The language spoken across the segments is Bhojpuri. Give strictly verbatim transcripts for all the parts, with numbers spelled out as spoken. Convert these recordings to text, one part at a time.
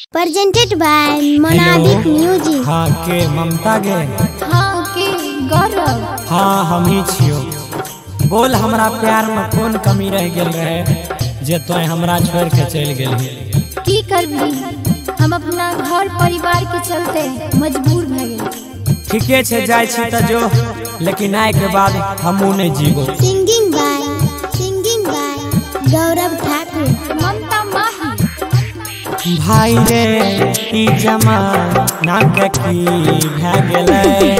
Presented by Monabic Music। हाँ के ममता गे। हाँ के गौरव। हाँ हम ही छियो। बोल हमरा प्यार में कौन कमी रह गेल रहे जे तोय हमरा छोड़ के चल गेल। की करबी, हम अपना घर परिवार के चलते मजबूर भ गेल। ठीके छे जाय छी त जो, लेकिन आए के बाद हमू नहीं जीवो। Singing by singing by Gaurav Thakur, Mamta Mahi. भाई रे ई जमाना के की भ गेलै,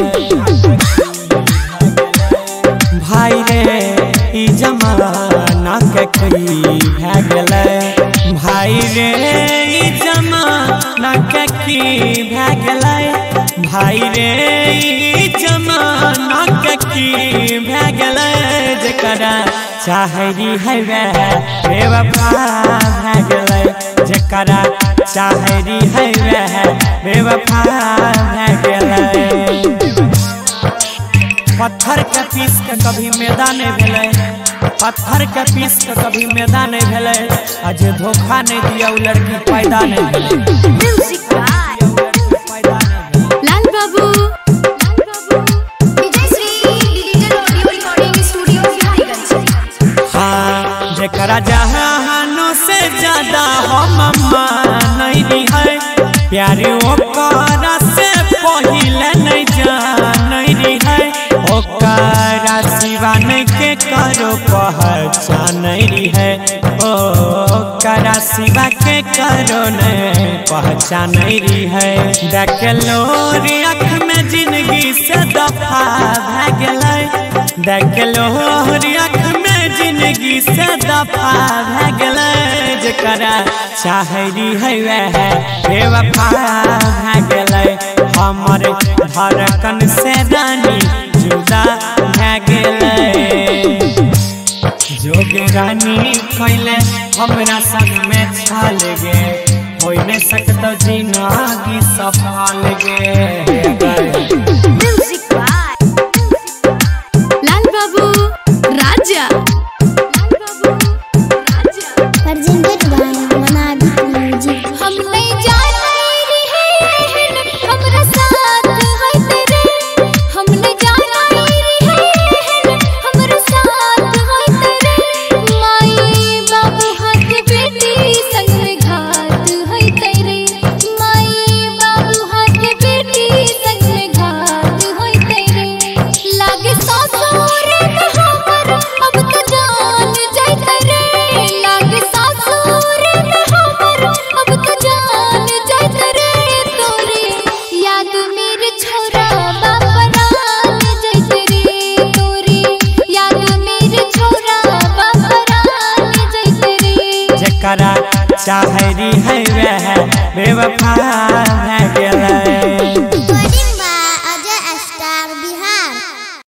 भाई रे ई जमाना के की भ गेलै, भाई रे ई जमाना के की भ गेलै, भाई रे ई जमाना के की भ गेलै। जेकरा चाहरी है वह बेवफा भ गेलै, जेकरा चाहरी है वह बेवफा भ गेलै। पत्थर के पीस के कभी मैदान नहीं भेलै, पत्थर के पीस के कभी मैदान नहीं भेलै, आज धोखा नहीं दिया उ लड़की पैदा नहीं भेलै। Music by Lal Babu, Vijay Shri digital audio recording studio Bihariganj. हाँ जेकरा जहानों से ज्यादा हम मानई है, प्यार ओकरा से पहिले नहीं जानई है, ओकरा सिवा नहीं के करो पहचान है, ओकरा सिवा के करो नहीं पहचान है। देख लो रे आँख में जिंदगी से दफा भ गेलै, देख लो रे आँख में जिंदगी से दफा भ गेलै। जेकरा चाहरी है वह बेवफा भ गेलै, हमर धड़कन से रानी जुदा भ गेलै। जोग रानी कैले हमरा संग में छाल गे, हो नहीं सकता जिंदगी सफल गे। म्यूजिक बाय लाल बाबू राजा, presented by Monabic Music। हम नहीं जाने रहे हमरा साथ है तेरे, हम नहीं जाने रहे हमरा साथ है तेरे, माई बाबू हाथ बेटी संग में घात है तेरे, माई बाबू हाथ बेटी संग में घात है तेरे। लागे सासुर में हमर अब तो जान जाय तेरे, लागे सासुर में हमर अब तो जान जाय तेरे। तोरे याद मेरे छोरा बाबरान जाय तेरे, तोरे याद मेरे छोरा बाबरान जाय तेरे। जेकरा चाहरी है वह बेवफा